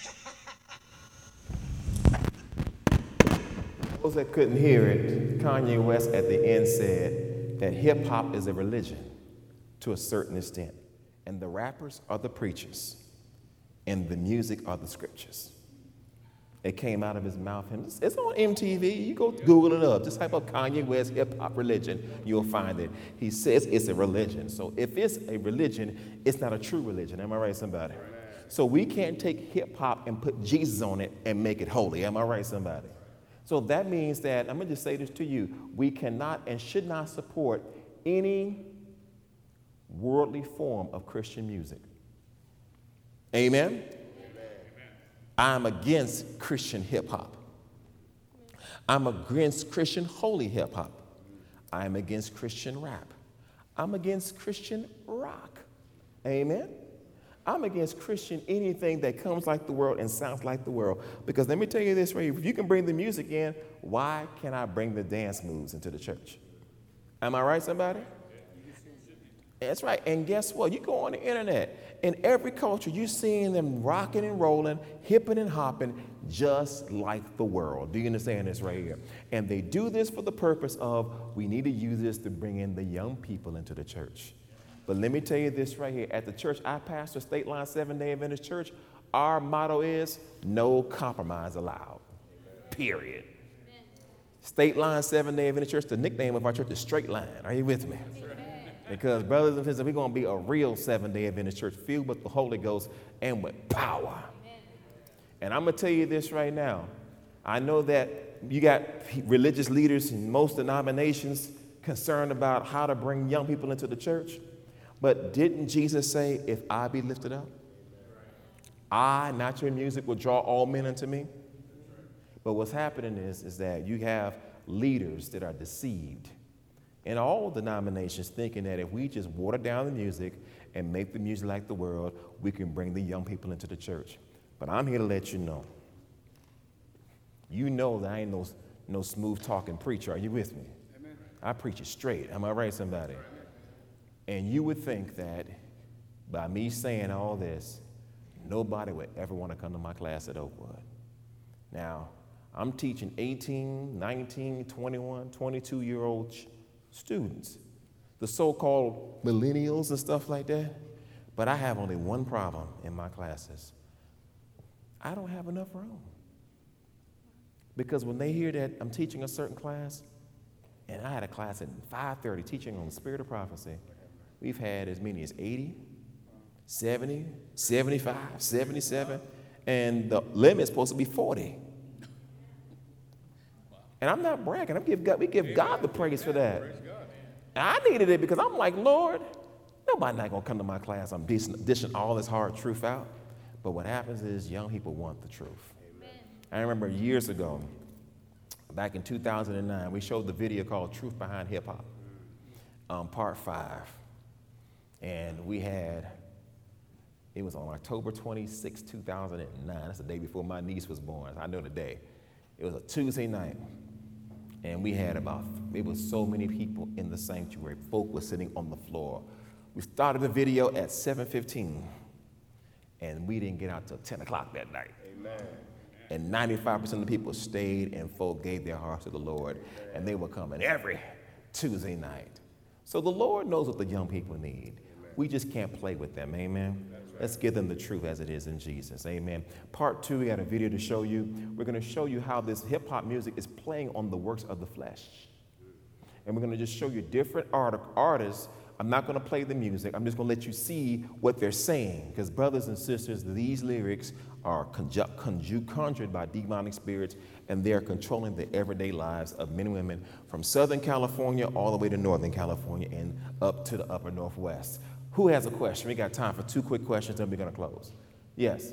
Those that couldn't hear it, Kanye West at the end said that hip-hop is a religion to a certain extent, and the rappers are the preachers, and the music are the scriptures. It came out of his mouth. It's on MTV. You go Google it up. Just type up Kanye West hip-hop religion. You'll find it. He says it's a religion. So if it's a religion, it's not a true religion. Am I right, somebody? So we can't take hip-hop and put Jesus on it and make it holy. Am I right, somebody? So that means that, I'm going to just say this to you, we cannot and should not support any worldly form of Christian music. Amen? I'm against Christian hip-hop. I'm against Christian holy hip-hop. I'm against Christian rap. I'm against Christian rock. Amen? I'm against Christian anything that comes like the world and sounds like the world. Because let me tell you this, if you can bring the music in, why can't I bring the dance moves into the church? Am I right, somebody? That's right. And guess what? You go on the internet, in every culture, you're seeing them rocking and rolling, hipping and hopping, just like the world. Do you understand this right here? And they do this for the purpose of, we need to use this to bring in the young people into the church. But let me tell you this right here. At the church I pastor, State Line Seventh-day Adventist Church, our motto is, no compromise allowed. Period. State Line Seventh-day Adventist Church, the nickname of our church is Straight Line. Are you with me? Because, brothers and sisters, we're going to be a real Seventh-day Adventist church filled with the Holy Ghost and with power. And I'm going to tell you this right now. I know that you got religious leaders in most denominations concerned about how to bring young people into the church. But didn't Jesus say, if I be lifted up, I, not your music, will draw all men unto me? But what's happening is that you have leaders that are deceived in all denominations, thinking that if we just water down the music and make the music like the world, we can bring the young people into the church. But I'm here to let you know that I ain't no smooth talking preacher. Are you with me? Amen. I preach it straight. Am I right, somebody? Amen. And you would think that by me saying all this, nobody would ever want to come to my class at Oakwood. Now, I'm teaching 18, 19, 21, 22-year-old students, the so-called millennials and stuff like that. But I have only one problem in my classes. I don't have enough room. Because when they hear that I'm teaching a certain class, and I had a class at 5:30 teaching on the spirit of prophecy, we've had as many as 80, 70, 75, 77, and the limit's supposed to be 40. And I'm not bragging. We give God the praise for that. And I needed it because I'm like, Lord, nobody's not going to come to my class. I'm dishing all this hard truth out. But what happens is young people want the truth. Amen. I remember years ago, back in 2009, we showed the video called Truth Behind Hip Hop, part 5. And it was on October 26, 2009. That's the day before my niece was born. I know the day. It was a Tuesday night. And it was so many people in the sanctuary. Folk were sitting on the floor. We started the video at 7:15, and we didn't get out till 10 o'clock that night. Amen. And 95% of the people stayed, and folk gave their hearts to the Lord. Amen. And they were coming every Tuesday night. So the Lord knows what the young people need. Amen. We just can't play with them. Amen. Let's give them the truth as it is in Jesus. Amen. Part 2, we got a video to show you. We're going to show you how this hip-hop music is playing on the works of the flesh. And we're going to just show you different artists. I'm not going to play the music. I'm just going to let you see what they're saying. Because brothers and sisters, these lyrics are conjured by demonic spirits, and they're controlling the everyday lives of men and women from Southern California all the way to Northern California and up to the upper Northwest. Who has a question? We got time for 2 quick questions, then we're going to close. Yes?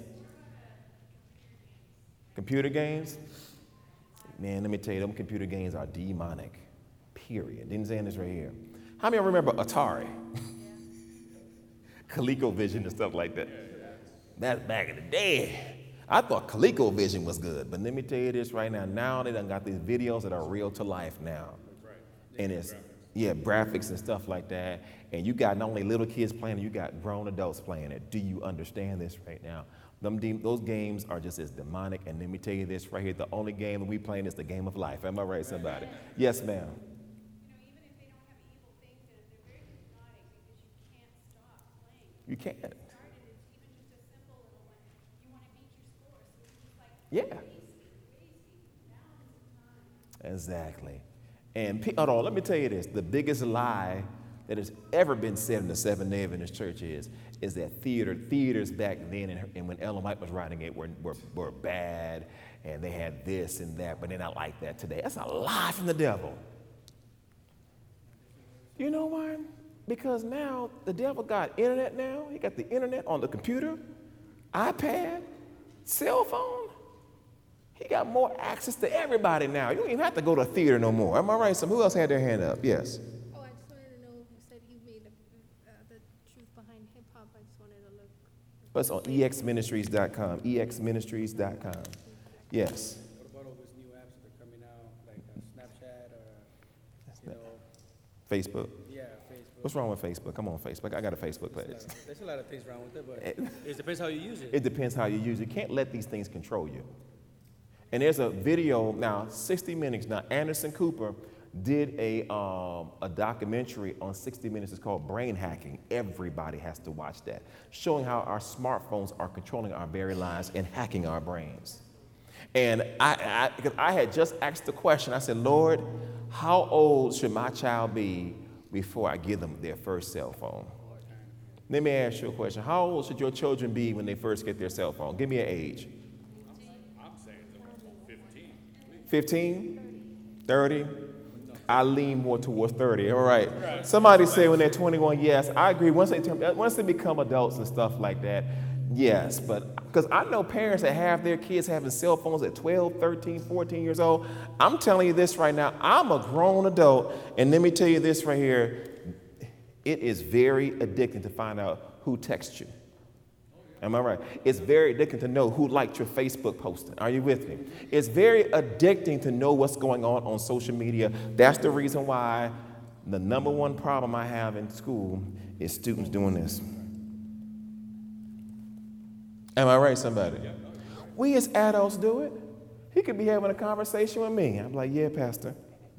Computer games? Man, let me tell you, them computer games are demonic. Period. Didn't say this right here. How many of you remember Atari? ColecoVision and stuff like that. That's back in the day. I thought ColecoVision was good, but let me tell you this right now. Now they done got these videos that are real to life now. And it's graphics and stuff like that. And you got not only little kids playing it, you got grown adults playing it. Do you understand this right now? Those games are just as demonic. And let me tell you this right here. The only game that we playing is the game of life. Am I right, somebody? Yes, ma'am. Even if they don't have evil things in it, they're very hypnotic because you can't stop playing. You can't. It's even just a simple little one. You want to beat your score, so it's just like racing down time. Exactly. And hold on, let me tell you this. The biggest lie that has ever been said in the Seventh-day Adventist Church is that theaters back then and when Ellen White was writing it were bad, and they had this and that, but they're not like that today. That's a lie from the devil. You know why? Because now the devil got internet now. He got the internet on the computer, iPad, cell phone. He got more access to everybody now. You don't even have to go to a theater no more. Am I right? Who else had their hand up? Yes. Oh, I just wanted to know, you said you made the truth behind hip-hop. I just wanted to look. But it's on exministries.com, exministries.com. Yes. What about all these new apps that are coming out, like Snapchat or, Facebook. Yeah, Facebook. What's wrong with Facebook? I'm on Facebook. I got a Facebook page. There's a lot of things wrong with it, but it depends how you use it. It depends how you use it. You can't let these things control you. And there's a video now, 60 Minutes. Now, Anderson Cooper did a documentary on 60 Minutes. It's called Brain Hacking. Everybody has to watch that, showing how our smartphones are controlling our very lives and hacking our brains. And because I had just asked the question, I said, Lord, how old should my child be before I give them their first cell phone? Let me ask you a question. How old should your children be when they first get their cell phone? Give me an age. 15? 30? I lean more towards 30. All right. Somebody say when they're 21, yes. I agree. Once they become adults and stuff like that, yes. But because I know parents that have their kids having cell phones at 12, 13, 14 years old. I'm telling you this right now. I'm a grown adult. And let me tell you this right here. It is very addicting to find out who texts you. Am I right? It's very addicting to know who liked your Facebook posting. Are you with me? It's very addicting to know what's going on social media. That's the reason why the number one problem I have in school is students doing this. Am I right, somebody? We as adults do it. He could be having a conversation with me. I'm like, yeah, Pastor.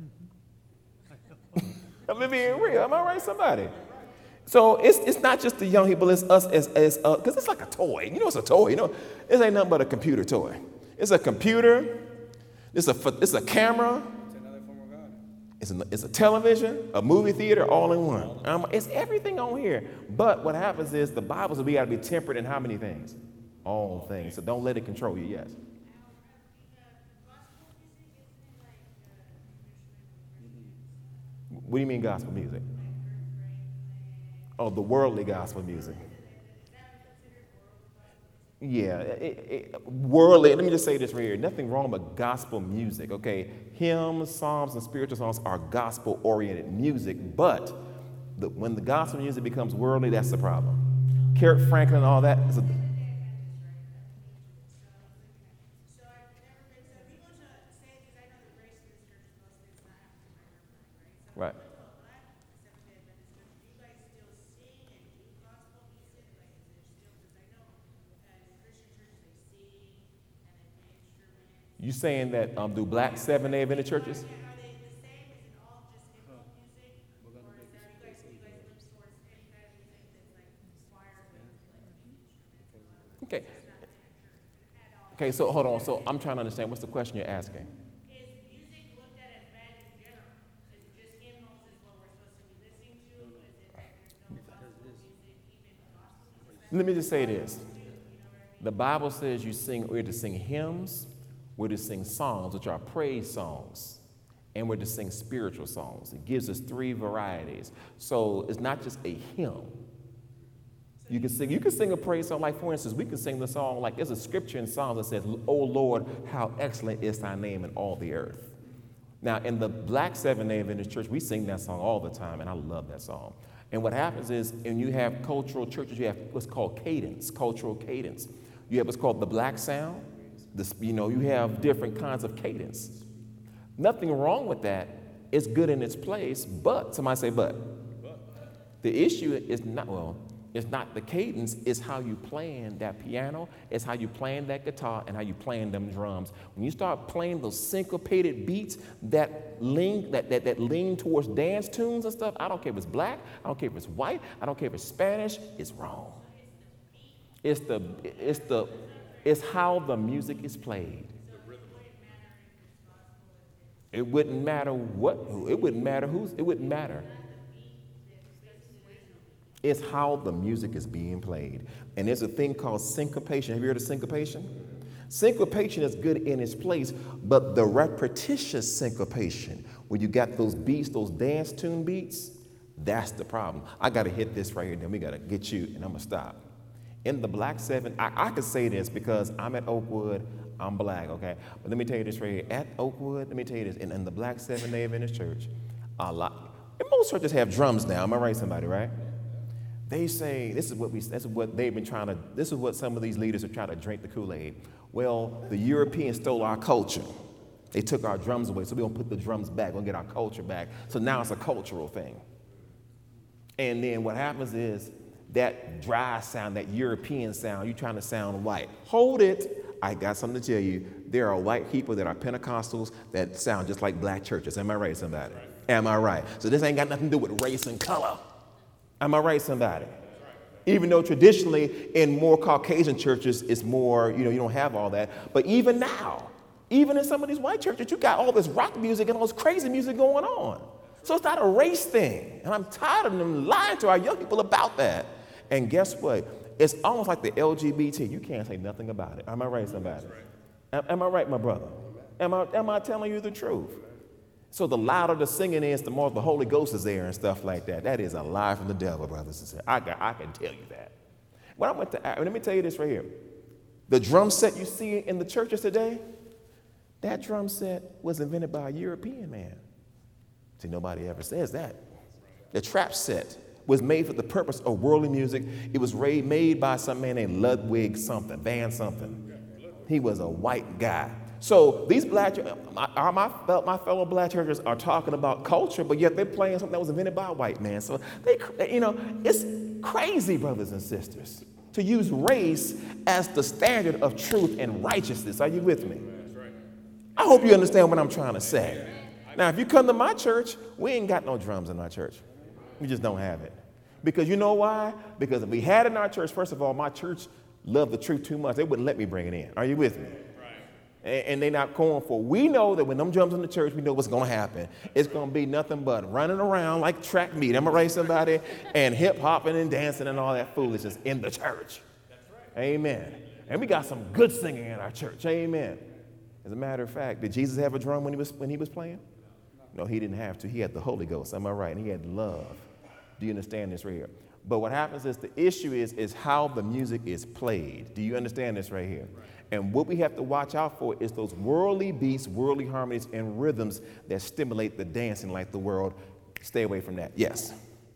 I'm being real. Am I right, somebody? So it's not just the young people, it's us because it's like a toy. You know, it's a toy. You know, it ain't nothing but a computer toy. It's a computer. It's a camera. It's another form of God. It's a television, a movie theater, all in one. It's everything on here. But what happens is the Bible says we got to be temperate in how many things? All things. So don't let it control you. Yes. What do you mean gospel music? Oh, the worldly gospel music. Yeah, worldly. Let me just say this right here. Nothing wrong with gospel music, okay? Hymns, psalms, and spiritual songs are gospel-oriented music, but when the gospel music becomes worldly, that's the problem. Kirk Franklin and all that is right. You saying that do black Seventh-day Adventist churches? Okay. Okay, so hold on. So I'm trying to understand. What's the question you're asking? Is music looked at as bad in general? Is it just hymnals is what we're supposed to be listening to? Is it that there's no gospel music, even gospel music? Let me just say this. The Bible says we're to sing hymns, we're to sing songs, which are praise songs, and we're to sing spiritual songs. It gives us three varieties. So it's not just a hymn. You can sing a praise song. Like, for instance, we can sing the song, like there's a scripture in Psalms that says, "O Lord, how excellent is thy name in all the earth." Now, in the black Seventh-day Adventist church, we sing that song all the time, and I love that song. And what happens is, when you have cultural churches, you have what's called cadence, cultural cadence. You have what's called the black sound. You have different kinds of cadence. Nothing wrong with that. It's good in its place, but, somebody say but. The issue is it's not the cadence, it's how you playing that piano, it's how you playing that guitar, and how you playing them drums. When you start playing those syncopated beats that lean towards dance tunes and stuff, I don't care if it's black, I don't care if it's white, I don't care if it's Spanish, it's wrong. It's how the music is played. It wouldn't matter matter. It's how the music is being played. And there's a thing called syncopation. Have you heard of syncopation? Syncopation is good in its place, but the repetitious syncopation, where you got those beats, those dance tune beats, that's the problem. I got to hit this right here, then we got to get you, and I'm going to stop. In the black seven, I can say this because I'm at Oakwood, I'm black, okay? But let me tell you this right here. At Oakwood, let me tell you this, in the black Seventh-day Adventist church, a lot, and most churches have drums now, am I right, somebody, right? They say, this is what some of these leaders are trying to drink the Kool-Aid. Well, the Europeans stole our culture. They took our drums away, so we don't put the drums back, we'll get our culture back. So now it's a cultural thing. And then what happens is that dry sound, that European sound, you're trying to sound white. Hold it. I got something to tell you. There are white people that are Pentecostals that sound just like black churches. Am I right, somebody? Am I right? So this ain't got nothing to do with race and color. Am I right, somebody? Even though traditionally in more Caucasian churches, it's more, you don't have all that. But even now, even in some of these white churches, you got all this rock music and all this crazy music going on. So it's not a race thing. And I'm tired of them lying to our young people about that. And guess what? It's almost like the LGBT. You can't say nothing about it. Am I right, somebody? Am I right, my brother? Am I telling you the truth? So the louder the singing is, the more the Holy Ghost is there and stuff like that. That is a lie from the devil, brothers and sisters. I can tell you that. When I went to, let me tell you this right here. The drum set you see in the churches today, that drum set was invented by a European man. See, nobody ever says that. The trap set was made for the purpose of worldly music. It was made by some man named Ludwig something, Van something. He was a white guy. So these my fellow black churches are talking about culture, but yet they're playing something that was invented by a white man. So it's crazy, brothers and sisters, to use race as the standard of truth and righteousness. Are you with me? I hope you understand what I'm trying to say. Now, if you come to my church, we ain't got no drums in our church. We just don't have it. Because you know why? Because if we had it in our church, first of all, my church loved the truth too much. They wouldn't let me bring it in. Are you with me? And they're not going for it. We know that when them drums in the church, we know what's going to happen. It's going to be nothing but running around like track meet. Am I right, somebody? And hip-hopping and dancing and all that foolishness in the church. That's right. Amen. And we got some good singing in our church. Amen. As a matter of fact, did Jesus have a drum when he was playing? No, he didn't have to. He had the Holy Ghost. Am I right? And he had love. Do you understand this right here? But what happens is the issue is how the music is played. Do you understand this right here? Right. And what we have to watch out for is those worldly beats, worldly harmonies, and rhythms that stimulate the dancing like the world. Stay away from that. Yes?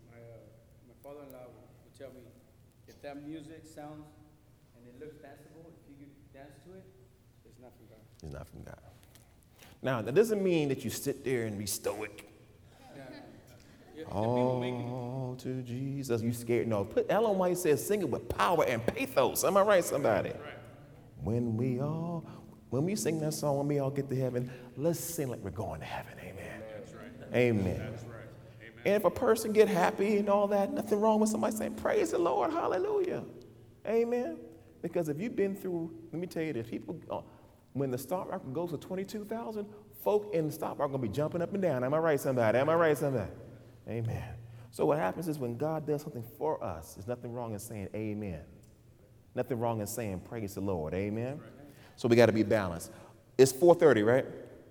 My father-in-law would tell me, if that music sounds and it looks danceable, if you could dance to it, it's not from God. It's not from God. Now, that doesn't mean that you sit there and be stoic. Oh, to Jesus. You scared? No. Ellen White says, sing it with power and pathos. Am I right, somebody? Right. When we sing that song, when we all get to heaven, let's sing like we're going to heaven. Amen. That's right. Amen. That's right. Amen. And if a person get happy and all that, nothing wrong with somebody saying, praise the Lord, hallelujah. Amen. Because if you've been through, let me tell you this, people, when the stock market goes to 22,000, folk in the stock market are going to be jumping up and down. Am I right, somebody? Am I right, somebody? Amen. So what happens is when God does something for us, there's nothing wrong in saying amen. Nothing wrong in saying praise the Lord. Amen. So we got to be balanced. It's 4:30, right?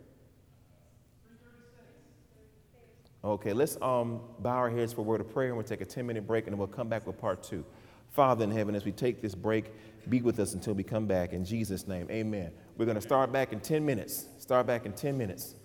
Okay, let's bow our heads for a word of prayer, and we'll take a 10-minute break, and then we'll come back with part 2. Father in heaven, as we take this break, be with us until we come back. In Jesus' name, amen. We're going to start back in 10 minutes. Start back in 10 minutes.